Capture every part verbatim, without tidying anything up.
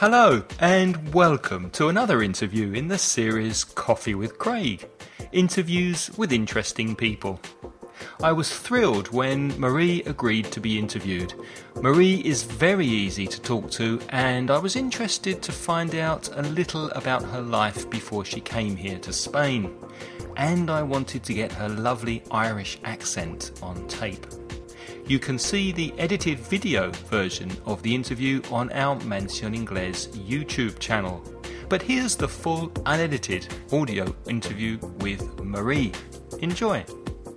Hello and welcome to another interview in the series Coffee with Craig. Interviews with interesting people. I was thrilled when Marie agreed to be interviewed. Marie is very easy to talk to, and I was interested to find out a little about her life before she came here to Spain. And I wanted to get her lovely Irish accent on tape. You can see the edited video version of the interview on our Mansión Inglés YouTube channel. But here's the full unedited audio interview with Marie. Enjoy.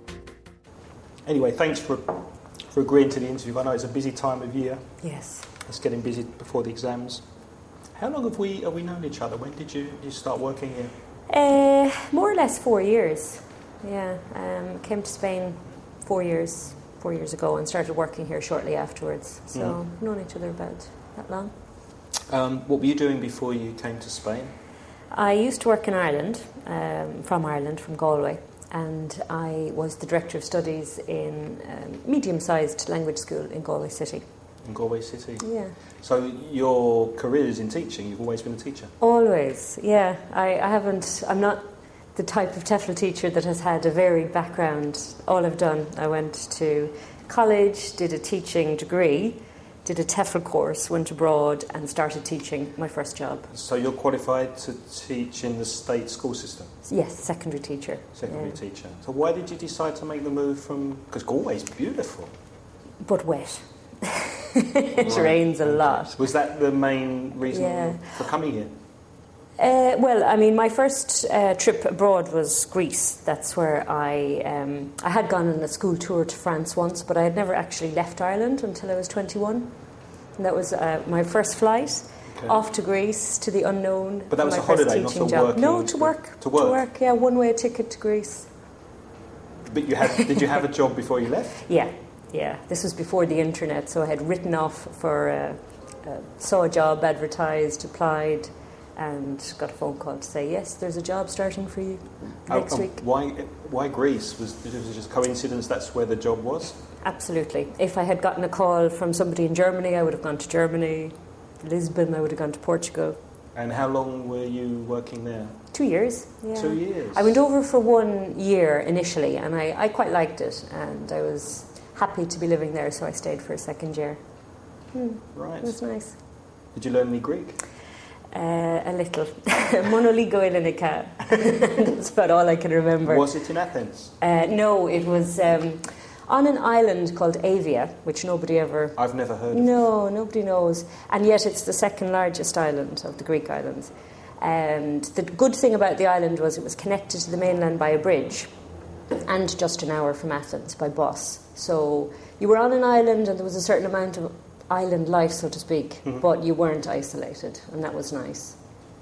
Anyway, thanks for for agreeing to the interview. I know it's a busy time of year. Yes. It's getting busy before the exams. How long have we have we known each other? When did you, you start working here? Uh, more or less four years. Yeah. Um, came to Spain four years four years ago and started working here shortly afterwards. So Mm. we've known each other about that long. Um, what were you doing before you came to Spain? I used to work in Ireland, um, from Ireland, from Galway, and I was the Director of Studies in a um, medium-sized language school in Galway City. In Galway City? Yeah. So your career is in teaching. You've always been a teacher? Always, yeah. I, I haven't, I'm not the type of TEFL teacher that has had a varied background. All I've done, I went to college, did a teaching degree, did a TEFL course, went abroad and started teaching my first job. So you're qualified to teach in the state school system? Yes, secondary teacher. Secondary yeah. teacher. So why did you decide to make the move from... Because Galway's beautiful. But wet. It Right. rains a Okay. lot. Was that the main reason Yeah. for coming here? Uh, well, I mean, my first uh, trip abroad was Greece. That's where I um, I had gone on a school tour to France once, but I had never actually left Ireland until I was twenty-one. And that was uh, my first flight Okay. off to Greece, to the unknown. But that was my a first holiday, not teaching a job. working- No, to work. to work? To work, yeah, one-way ticket to Greece. But you had, did you have a job before you left? Yeah, yeah. This was before the internet, so I had written off for, uh, uh, saw a job advertised, applied, and got a phone call to say, yes, there's a job starting for you next Oh, oh, week. Why, why Greece? Was, was it just coincidence that's where the job was? Absolutely. If I had gotten a call from somebody in Germany, I would have gone to Germany. Lisbon, I would have gone to Portugal. And how long were you working there? Two years. Yeah. Two years? I went over for one year initially, and I, I quite liked it, and I was happy to be living there, so I stayed for a second year. Hmm. Right. It was nice. Did you learn any Greek? Uh, a little. Monoligo Elenica. That's about all I can remember. Was it in Athens? Uh, no, it was um, on an island called Avia, which nobody ever... I've never heard of. No, nobody knows. And yet it's the second largest island of the Greek islands. And the good thing about the island was it was connected to the mainland by a bridge and just an hour from Athens by bus. So you were on an island and there was a certain amount of island life, so to speak, Mm-hmm. but you weren't isolated, and that was nice.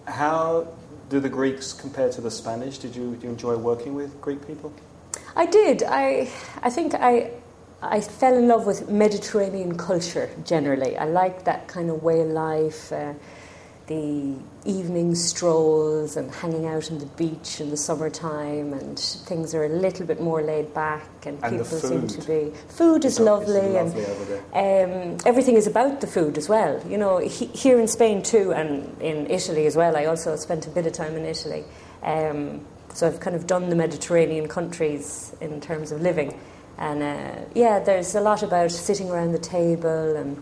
How do the Greeks compare to the Spanish? Did you, did you enjoy working with Greek people? I did. I I think I I fell in love with Mediterranean culture generally. I liked that kind of way of life, uh, the evening strolls and hanging out on the beach in the summertime, and things are a little bit more laid back, and, And the people seem food. to be... Food is It's lovely, lovely and over there. um, everything is about the food as well. You know, he, here in Spain too, and in Italy as well. I also spent a bit of time in Italy. Um, so I've kind of done the Mediterranean countries in terms of living. And uh, yeah, there's a lot about sitting around the table and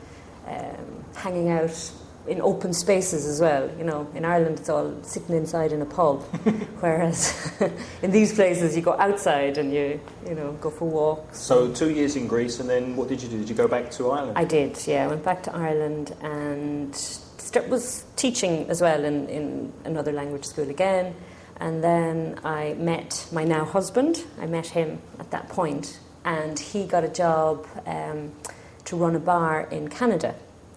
um, hanging out in open spaces as well. You know, in Ireland it's all sitting inside in a pub, whereas in these places you go outside and you, you know, go for walks. So two years in Greece, and then what did you do? Did you go back to Ireland? I did, yeah. I went back to Ireland and start, was teaching as well in, in another language school again. And then I met my now husband. I met him at that point, and he got a job um, to run a bar in Canada.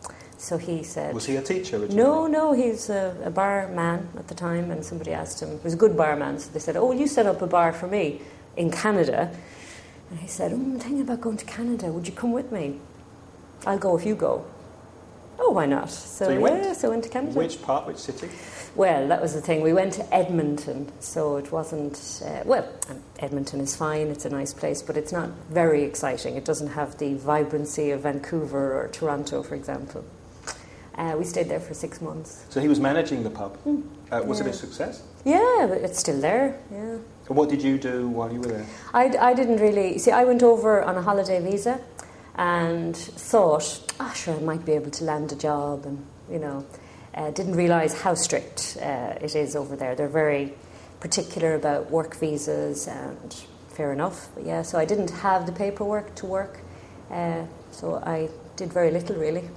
So he said... Was he a teacher originally? No, no, he's a, a bar man at the time, and somebody asked him, he was a good barman, so they said, oh, will you set up a bar for me in Canada? And he said, oh, I'm thinking about going to Canada, would you come with me? I'll go if you go. Oh, why not? So, So you yeah, went? so I went to Canada. Which part, which city? Well, that was the thing. We went to Edmonton, so it wasn't... Uh, well, Edmonton is fine, it's a nice place, but it's not very exciting. It doesn't have the vibrancy of Vancouver or Toronto, for example. Uh, we stayed there for six months. So he was managing the pub. Mm. Uh, was Yeah. it a success? Yeah, but it's still there, yeah. And what did you do while you were there? I, I didn't really... See, I went over on a holiday visa and thought, ah, oh, sure, I might be able to land a job and, you know, uh, didn't realise how strict uh, it is over there. They're very particular about work visas and fair enough. But yeah, so I didn't have the paperwork to work, uh, so I did very little, really.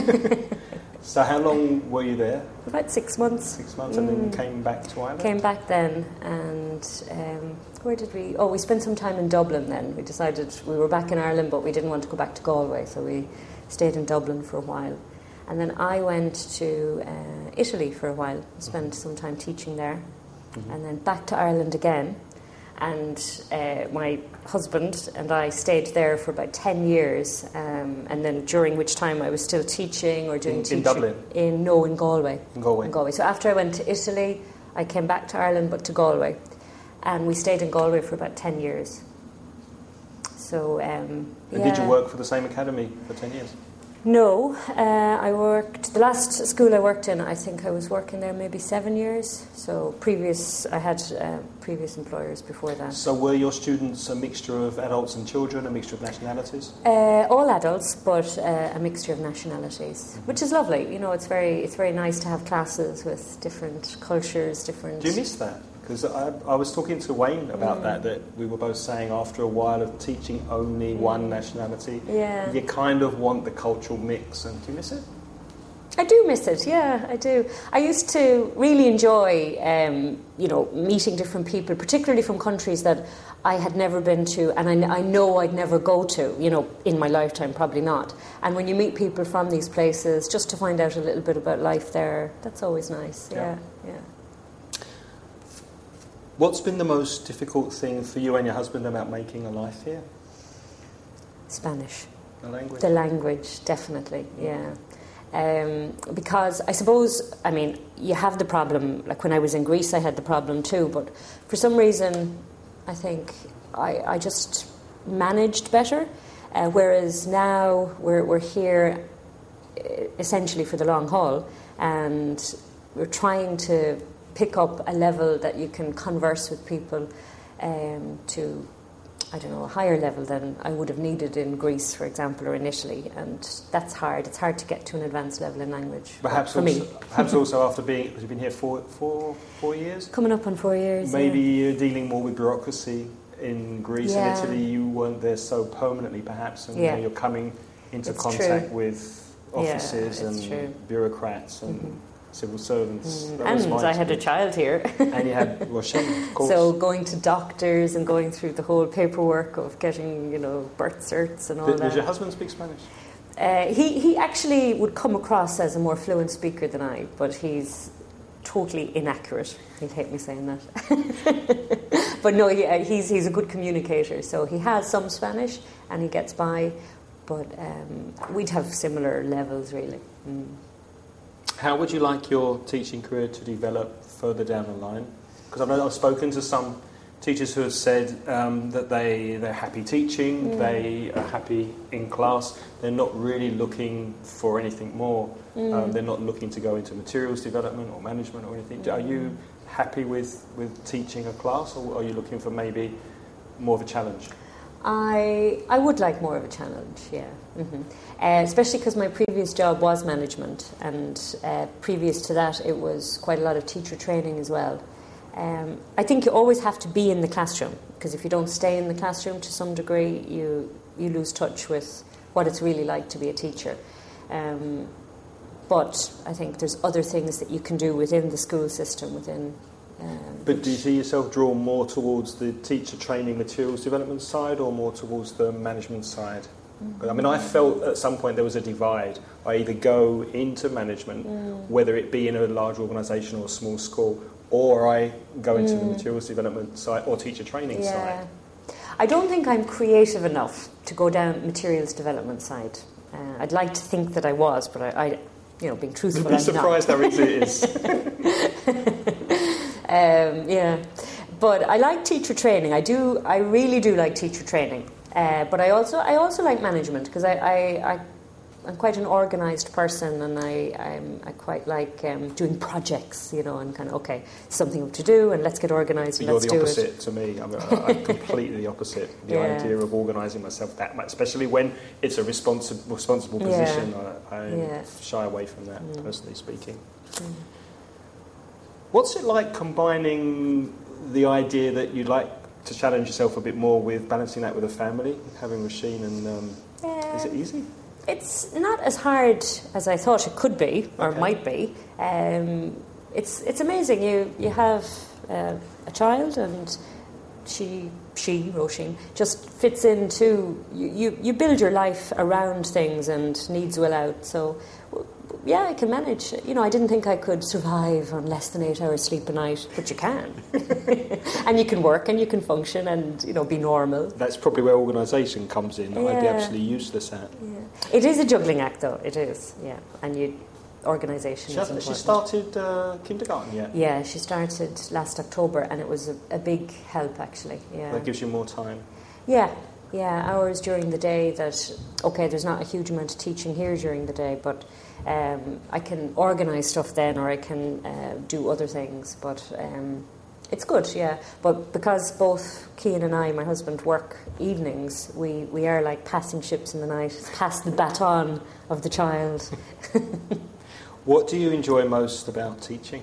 So how long were you there? About six months. Six months, and Mm. then came back to Ireland? Came back then, and um, where did we... Oh, we spent some time in Dublin then. We decided we were back in Ireland, but we didn't want to go back to Galway, so we stayed in Dublin for a while. And then I went to uh, Italy for a while, spent some time teaching there, Mm-hmm. and then back to Ireland again. And uh, my husband and I stayed there for about ten years, um, and then during which time I was still teaching or doing In- in teaching. Dublin? In, no, in Galway. In Galway. In Galway. So after I went to Italy, I came back to Ireland, but to Galway. And we stayed in Galway for about ten years. So, um, And yeah. did you work for the same academy for ten years? No, uh, I worked, the last school I worked in, I think I was working there maybe seven years. So previous, I had uh, previous employers before that. So were your students a mixture of adults and children, a mixture of nationalities? Uh, all adults, but uh, a mixture of nationalities, which is lovely. You know, it's very, it's very nice to have classes with different cultures, different... Do you miss that? Because I, I was talking to Wayne about Mm. that, that we were both saying after a while of teaching only Mm. one nationality, Yeah. you kind of want the cultural mix. And do you miss it? I do miss it, yeah, I do. I used to really enjoy, um, you know, meeting different people, particularly from countries that I had never been to, and I, I know I'd never go to, you know, in my lifetime, probably not. And when you meet people from these places, just to find out a little bit about life there, that's always nice, yeah, Yeah. yeah. What's been the most difficult thing for you and your husband about making a life here? Spanish. The language? The language, definitely, yeah. Um, because I suppose, I mean, you have the problem, like when I was in Greece I had the problem too, but for some reason I think I, I just managed better, uh, whereas now we're, we're here essentially for the long haul, and we're trying to pick up a level that you can converse with people um, to, I don't know, a higher level than I would have needed in Greece, for example, or in Italy, and that's hard. It's hard to get to an advanced level in language. Perhaps for also, me. perhaps also after being, because you've been here four, four, four years? Coming up on four years. Maybe yeah. you're dealing more with bureaucracy in Greece Yeah. and Italy. You weren't there so permanently, perhaps, and Yeah. now you're coming into It's contact true. with Yeah, offices it's and true. bureaucrats and Mhm. civil servants. Mm, That was and my I had a experience. child here. And you had Rochelle, of course. So going to doctors and going through the whole paperwork of getting, you know, birth certs and all Did- that. Does your husband speak Spanish? Uh, he, he actually would come across as a more fluent speaker than I, but he's totally inaccurate. He'd hate me saying that. But no, he, uh, he's, he's a good communicator, so he has some Spanish and he gets by, but um, we'd have similar levels, really. Mm. How would you like your teaching career to develop further down the line? Because I've, I've spoken to some teachers who have said um, that they, they're happy teaching, Mm. they are happy in class, they're not really looking for anything more. Mm. Um, they're not looking to go into materials development or management or anything. Are you happy with, with teaching a class, or are you looking for maybe more of a challenge? I I would like more of a challenge, yeah. Mm-hmm. Uh, especially because my previous job was management, and uh, previous to that it was quite a lot of teacher training as well. Um, I think you always have to be in the classroom, because if you don't stay in the classroom to some degree, you you lose touch with what it's really like to be a teacher. Um, but I think there's other things that you can do within the school system, within. Um, But do you see yourself drawn more towards the teacher training materials development side, or more towards the management side? I mean, I felt at some point there was a divide. I either go into management, Mm. whether it be in a large organisation or a small school, or I go into the Mm. materials development side or teacher training Yeah. side. I don't think I'm creative enough to go down materials development side. Uh, I'd like to think that I was, but I, I you know, being truthful, You'd be I'm surprised not. how easy it is. um, yeah, but I like teacher training. I do. I really do like teacher training. Uh, but I also, I also like management, because I, I, I, I'm quite an organised person, and I I'm, I quite like um, doing projects, you know, and kind of okay, something to do, and let's get organised. And You're let's the do opposite it. to me. I'm, I'm completely the opposite. The Yeah. idea of organising myself that much, especially when it's a responsi- responsible Yeah. position, I, I Yeah. shy away from that, Mm. personally speaking. Mm. What's it like combining the idea that you'd like to challenge yourself a bit more with balancing that with a family, having Roisin, and um, Um, is it easy? It's not as hard as I thought it could be, or Okay. might be. Um, it's it's amazing. You you have uh, a child, and she she Roisin just fits into you, you. You build your life around things, and needs will out. So yeah, I can manage. You know, I didn't think I could survive on less than eight hours sleep a night, but you can, and you can work, and you can function, and you know, be normal. That's probably where organisation comes in. That I'd be Yeah. absolutely useless at. Yeah. It is a juggling act, though. It is, yeah. And you, organisation She is hasn't she important. started uh, kindergarten yet? Yeah, she started last October, and it was a, a big help, actually. Yeah. That gives you more time. Yeah, yeah. Hours during the day that, okay, there's not a huge amount of teaching here during the day, but um, I can organise stuff then, or I can uh, do other things. But um, it's good, yeah. But because both Cian and I, my husband, work evenings, we, we are like passing ships in the night, pass the baton of the child. What do you enjoy most about teaching?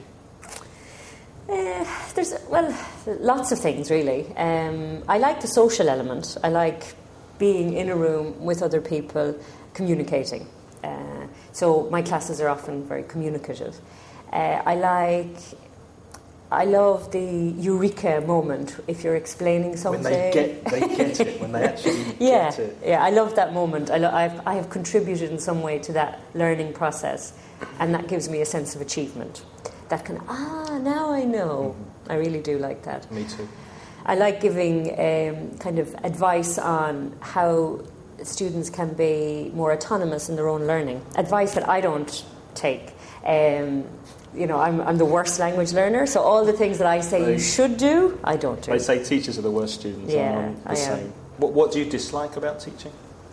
Uh, there's well, lots of things really. Um, I like the social element. I like being in a room with other people, communicating. Uh, so my classes are often very communicative. Uh, I like. I love the eureka moment if you're explaining something. When they get, they get it. When they actually yeah, get it. yeah, I love that moment. I, lo- I've, I have contributed in some way to that learning process, and that gives me a sense of achievement. That kind of, ah, now I know. Mm-hmm. I really do like that. Me too. I like giving um, kind of advice on how students can be more autonomous in their own learning. Advice that I don't take. Um, you know, I'm, I'm the worst language learner, so all the things that I say they, you should do, I don't do. They say teachers are the worst students. Yeah, I'm the I same. am. What, what do you dislike about teaching?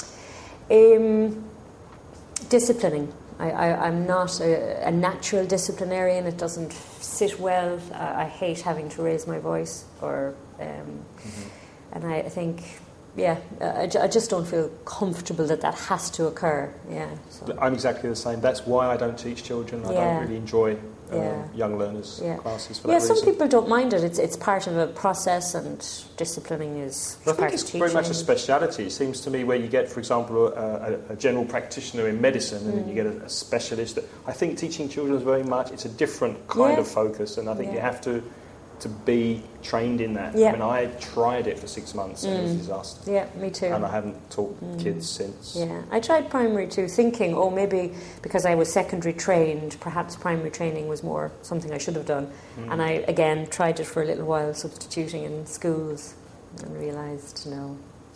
Um, disciplining. I, I, I'm not a, a natural disciplinarian. It doesn't sit well. I, I hate having to raise my voice, or, um, mm-hmm. and I, I think, yeah, I, I just don't feel comfortable that that has to occur. Yeah, so. I'm exactly the same. That's why I don't teach children. I Yeah. don't really enjoy uh, Yeah. young learners Yeah. classes for Yeah, that some reason. people don't mind it. It's it's part of a process, and disciplining is I think part it's of teaching. very much a speciality. It seems to me where you get, for example, a, a, a general practitioner in medicine, and Mm. then you get a, a specialist. I think teaching children is very much, it's a different kind Yeah. of focus, and I think Yeah. you have to to be trained in that. Yeah. I mean, I tried it for six months, and it was a Mm. disaster. Yeah, me too. And I haven't taught Mm. kids since. Yeah, I tried primary too, thinking, oh, maybe because I was secondary trained, perhaps primary training was more something I should have done. Mm. And I, again, tried it for a little while, substituting in schools, and realised, no.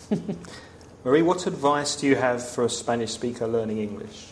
Marie, what advice do you have for a Spanish speaker learning English?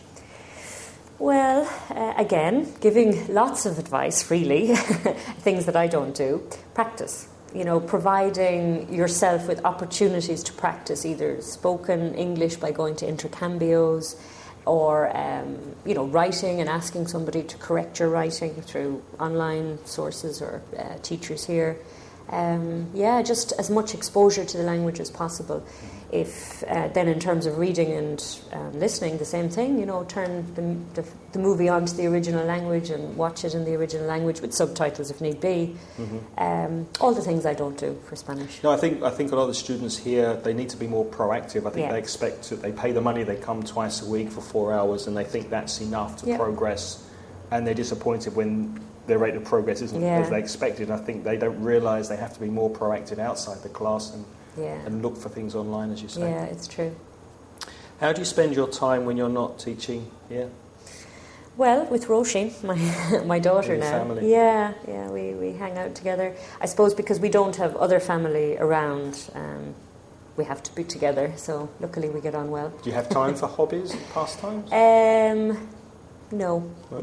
Well, uh, again, giving lots of advice freely, things that I don't do. Practice. You know, providing yourself with opportunities to practice either spoken English by going to intercambios, or, um, you know, writing and asking somebody to correct your writing through online sources or uh, teachers here. Um, yeah, just as much exposure to the language as possible. If uh, then in terms of reading and um, listening, the same thing, you know, turn the, the, the movie onto the original language and watch it in the original language with subtitles if need be. Mm-hmm. Um, all the things I don't do for Spanish. No, I think I think a lot of the students here, they need to be more proactive. I think Yeah. they expect to, they pay the money, they come twice a week for four hours, and they think that's enough to Yeah. progress, and they're disappointed when their rate of progress isn't Yeah. as they expected. I think they don't realise they have to be more proactive outside the class and, Yeah, and look for things online, as you say. yeah, it's true. How do you spend your time when you're not teaching here? Well, with Roisin, my my daughter With your now. family. Yeah, yeah, we, we hang out together. I suppose because we don't have other family around, um, we have to be together. So luckily we get on well. Do you have time for hobbies and pastimes? Um, no.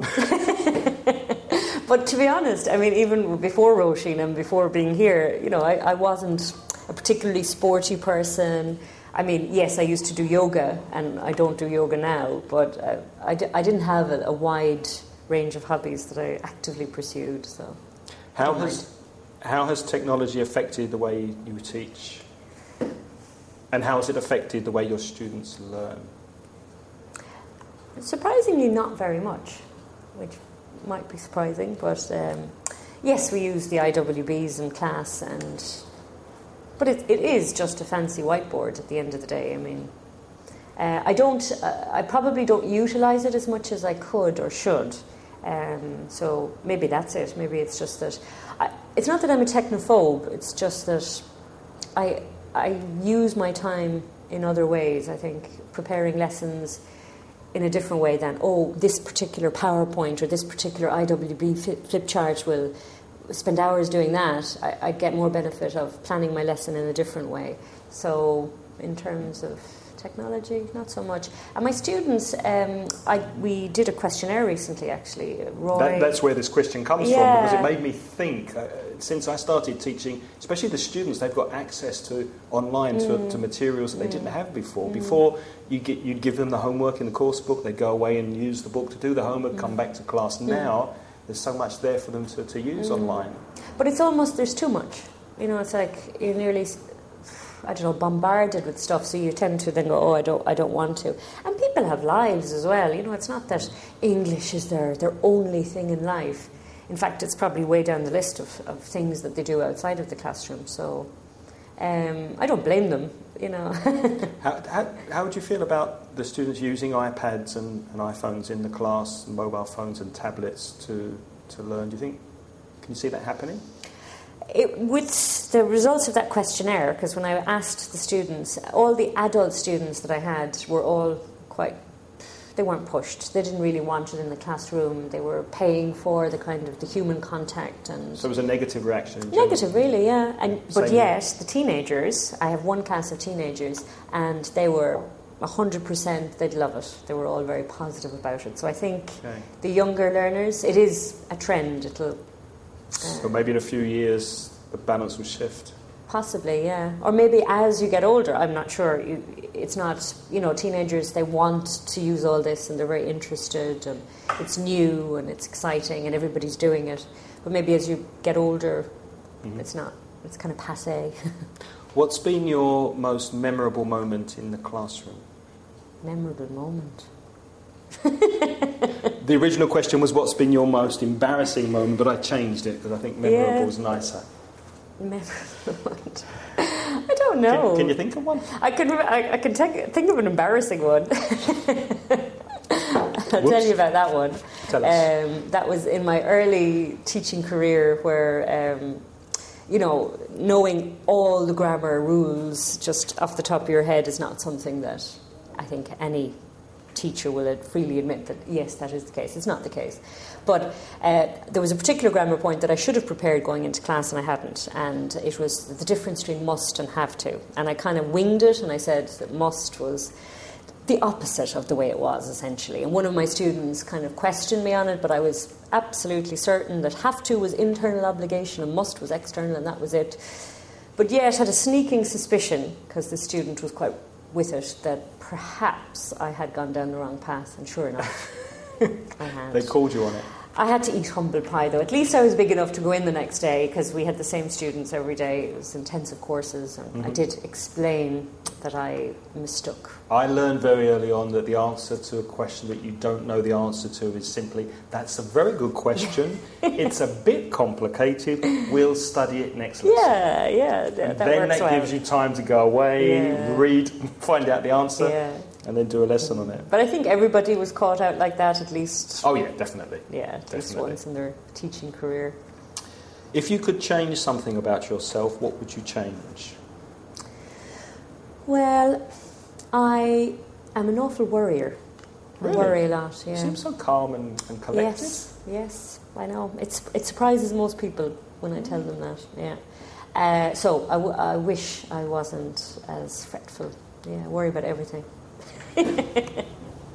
But to be honest, I mean, even before Roisin and before being here, you know, I, I wasn't a particularly sporty person. I mean, yes, I used to do yoga, and I don't do yoga now, but uh, I, d- I didn't have a, a wide range of hobbies that I actively pursued. So, how has how has technology affected the way you teach, and how has it affected the way your students learn? Surprisingly, not very much, which might be surprising, but um, yes, we use the I W Bs in class, and but it, it is just a fancy whiteboard at the end of the day. I mean, uh, I don't, uh, I probably don't utilise it as much as I could or should. Um, so maybe that's it. Maybe it's just that I, it's not that I'm a technophobe. It's just that I I use my time in other ways. I think preparing lessons in a different way than, oh, this particular PowerPoint or this particular I W B flip chart will spend hours doing that. I, I get more benefit of planning my lesson in a different way. So in terms of technology, not so much. And my students, um, I, we did a questionnaire recently, actually. Roy, that, that's where this question comes yeah. from, because it made me think, uh, since I started teaching, especially the students, they've got access to online mm. to, to materials that they mm. didn't have before. Mm. Before, you get, you'd give them the homework in the course book, they'd go away and use the book to do the homework, mm. come back to class. Mm. Now, there's so much there for them to, to use mm. online. But it's almost, there's too much. You know, it's like you're nearly, I don't know, bombarded with stuff, so you tend to then go, oh, I don't I don't want to. And people have lives as well. You know, it's not that English is their, their only thing in life. In fact, it's probably way down the list of, of things that they do outside of the classroom. So um, I don't blame them, you know. how, how, how would you feel about the students using iPads and, and iPhones in the class, and mobile phones and tablets to, to learn? Do you think, can you see that happening? It, with the results of that questionnaire, because when I asked the students, all the adult students that I had were all quite, they weren't pushed. They didn't really want it in the classroom. They were paying for the kind of the human contact. And so it was a negative reaction? Negative, really, yeah. And But yet, the teenagers, I have one class of teenagers, and they were one hundred percent, they'd love it. They were all very positive about it. So I think okay. the younger learners, it is a trend. It'll... So maybe in a few years the balance will shift. Possibly, yeah. Or maybe as you get older, I'm not sure. You, it's not, you know, teenagers, they want to use all this and they're very interested and it's new and it's exciting and everybody's doing it. But maybe as you get older, mm-hmm. it's not. It's kind of passé. What's been your most memorable moment in the classroom? Memorable moment? The original question was, what's been your most embarrassing moment, but I changed it because I think memorable yeah. is nicer. Memorable moment? I don't know. Can, can you think of one? I can. I, I can take, think of an embarrassing one. I'll tell you about that one. Tell us. Um, that was in my early teaching career, where um, you know, knowing all the grammar rules just off the top of your head is not something that I think any teacher will freely admit that, yes, that is the case. It's not the case. But uh, there was a particular grammar point that I should have prepared going into class and I hadn't, and it was the difference between must and have to. And I kind of winged it and I said that must was the opposite of the way it was, essentially. And one of my students kind of questioned me on it, but I was absolutely certain that have to was internal obligation and must was external, and that was it. But yet had a sneaking suspicion, because the student was quite with it, that perhaps I had gone down the wrong path, and sure enough, I had. They called you on it. I had to eat humble pie, though. At least I was big enough to go in the next day, because we had the same students every day. It was intensive courses, and mm-hmm. I did explain that I mistook. I learned very early on that the answer to a question that you don't know the answer to is simply, that's a very good question. It's a bit complicated. We'll study it next lesson. Yeah, yeah, that, that then works that well. gives you time to go away, yeah. read, find out the answer. Yeah. And then do a lesson on it. But I think everybody was caught out like that at least. Oh yeah, definitely. Yeah, at definitely. least once in their teaching career. If you could change something about yourself, what would you change? Well, I am an awful worrier. Really? I worry a lot, yeah. You seem so calm and, and collected. Yes, yes, I know. It's, it surprises most people when I tell them that, yeah. Uh, so I, w- I wish I wasn't as fretful. Yeah, I worry about everything. yeah.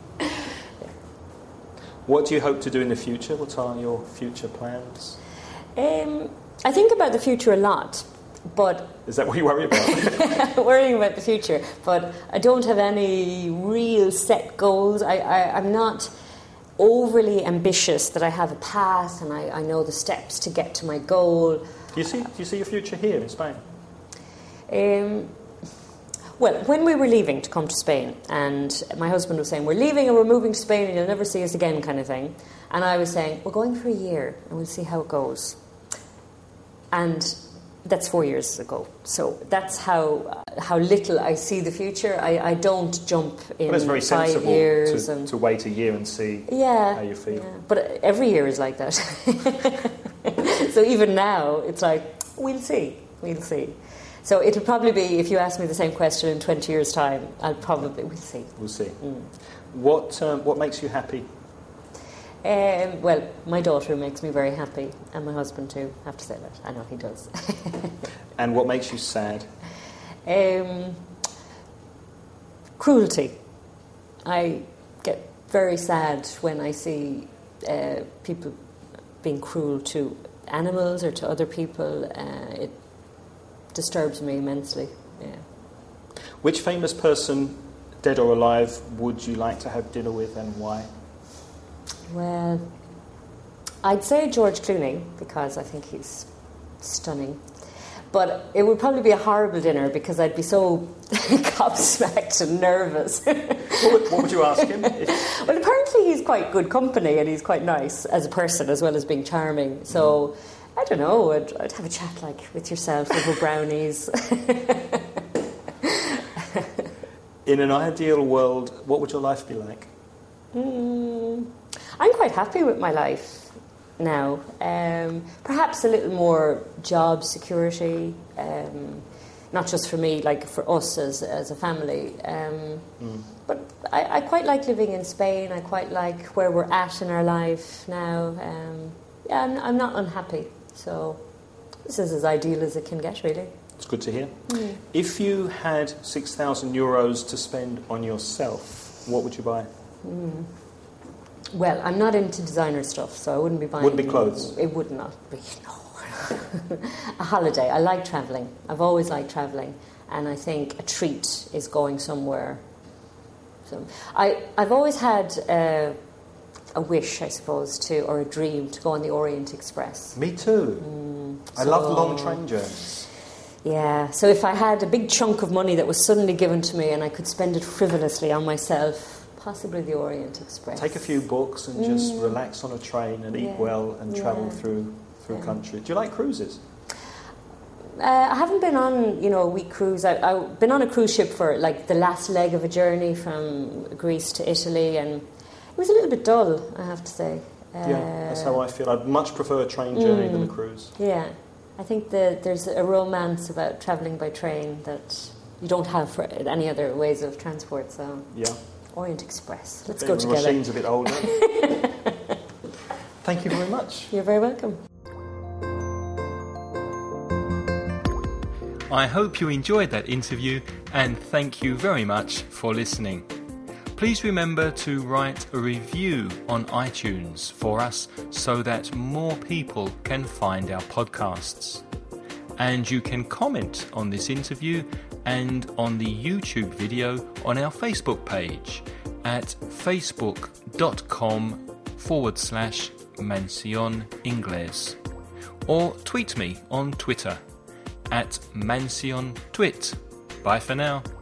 What do you hope to do in the future? What are your future plans? Um, I think about the future a lot, but is that what you worry about? worrying about the future. But I don't have any real set goals. I, I, I'm not overly ambitious that I have a path and I, I know the steps to get to my goal. Do you see? Do you see your future here in Spain? Um, well, when we were leaving to come to Spain, and my husband was saying, we're leaving and we're moving to Spain and you'll never see us again, kind of thing. And I was saying, we're going for a year and we'll see how it goes. And that's four years ago. So that's how uh, how little I see the future. I, I don't jump in Well, it's very five sensible years. to, and to wait a year and see yeah, how you feel. Yeah. But every year is like that. So even now, it's like, we'll see, we'll see. So it'll probably be, if you ask me the same question in twenty years' time, I'll probably, we'll see. We'll see. Mm. What um, what makes you happy? Um, well, my daughter makes me very happy, and my husband too, I have to say that. I know he does. And what makes you sad? Um, cruelty. I get very sad when I see uh, people being cruel to animals or to other people. Uh, it disturbs me immensely. Yeah. Which famous person, dead or alive, would you like to have dinner with, and why? Well, I'd say George Clooney, because I think he's stunning. But it would probably be a horrible dinner because I'd be so gobsmacked and nervous. What would, what would you ask him? If... Well, apparently he's quite good company and he's quite nice as a person as well as being charming. So, I don't know, I'd, I'd have a chat like with yourself over brownies. In an ideal world, what would your life be like? Mm, I'm quite happy with my life now. Um, perhaps a little more job security, um, not just for me, like for us as as a family. Um, mm. But I, I quite like living in Spain. I quite like where we're at in our life now. Um, yeah, I'm, I'm not unhappy. So this is as ideal as it can get, really. It's good to hear. Mm. If you had six thousand euros to spend on yourself, what would you buy? Mm. Well, I'm not into designer stuff, so I wouldn't be buying... Wouldn't be clothes? It would not be, no. A holiday. I like travelling. I've always liked travelling. And I think a treat is going somewhere. So I, I've always had uh, a wish, I suppose, to, or a dream, to go on the Orient Express. Me too. Mm, I so, love long train journeys. Yeah, so if I had a big chunk of money that was suddenly given to me and I could spend it frivolously on myself... Possibly the Orient Express. Take a few books and just mm. relax on a train and yeah. eat well and yeah. travel through through yeah. country. Do you like cruises? Uh, I haven't been on, you know, a week cruise. I, I've been on a cruise ship for like the last leg of a journey from Greece to Italy, and it was a little bit dull, I have to say. Uh, yeah, that's how I feel. I'd much prefer a train journey mm, than a cruise. Yeah, I think that there's a romance about travelling by train that you don't have for any other ways of transport. So yeah. Orient Express. Let's the go together. The machine's a bit older. Thank you very much. You're very welcome. I hope you enjoyed that interview, and thank you very much for listening. Please remember to write a review on iTunes for us so that more people can find our podcasts. And you can comment on this interview and on the YouTube video on our Facebook page at facebook.com forward slash Mansion Ingles, or tweet me on Twitter at Mansion Twit. Bye for now.